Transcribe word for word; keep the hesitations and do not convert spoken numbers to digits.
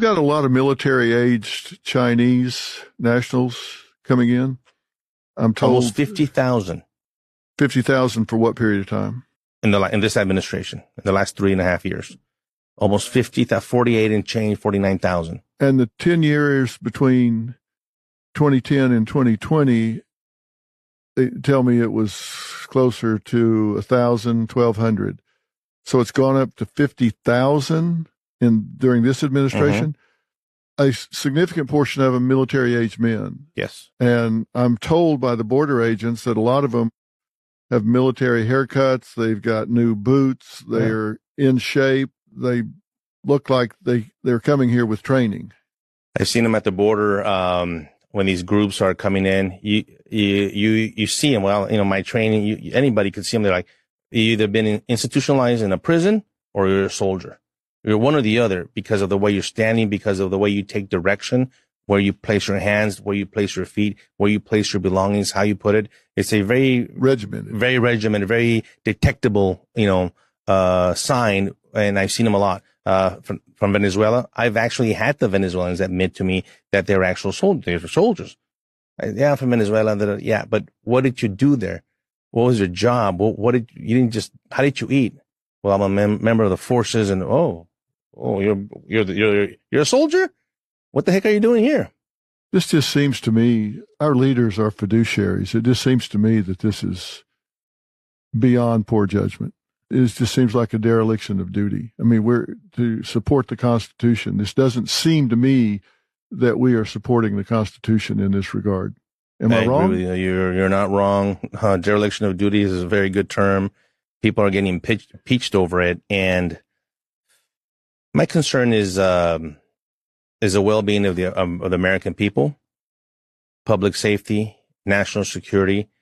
got a lot of military-aged Chinese nationals coming in. I'm told almost fifty thousand. fifty thousand for what period of time? In the in this administration, in the last three and a half years. Almost fifty, forty-eight and change, forty-nine thousand. And the ten years between twenty ten and twenty twenty, they tell me it was closer to one thousand, twelve hundred. So it's gone up to fifty thousand in during this administration. Mm-hmm. A significant portion of them military-age men. Yes. And I'm told by the border agents that a lot of them have military haircuts. They've got new boots. They're yeah. in shape. They look like they, they're coming here with training. I've seen them at the border um, when these groups are coming in. You you you, you see them. Well, you know, my training, you, anybody could see them. They're like, you either been institutionalized in a prison or you're a soldier. You're one or the other because of the way you're standing, because of the way you take direction, where you place your hands, where you place your feet, where you place your belongings, how you put it. It's a very regimented, very regimented, very detectable, you know, uh, sign. And I've seen them a lot, uh, from, from Venezuela. I've actually had the Venezuelans admit to me that they're actual soldiers. They're soldiers. Yeah, I'm from Venezuela. They're, yeah, but what did you do there? What was your job? What, what did you didn't just? How did you eat? Well, I'm a mem- member of the forces, and oh, oh, you're you're the, you're you're a soldier. What the heck are you doing here? This just seems to me, our leaders are fiduciaries. It just seems to me that this is beyond poor judgment. It just seems like a dereliction of duty. I mean, we're to support the Constitution. This doesn't seem to me that we are supporting the Constitution in this regard. Am I, I wrong? Agree with you. You're, you're not wrong. Uh, dereliction of duty is a very good term. People are getting pitched, impeached over it. And my concern is, um, is the well-being of the, um, of the American people, public safety, national security.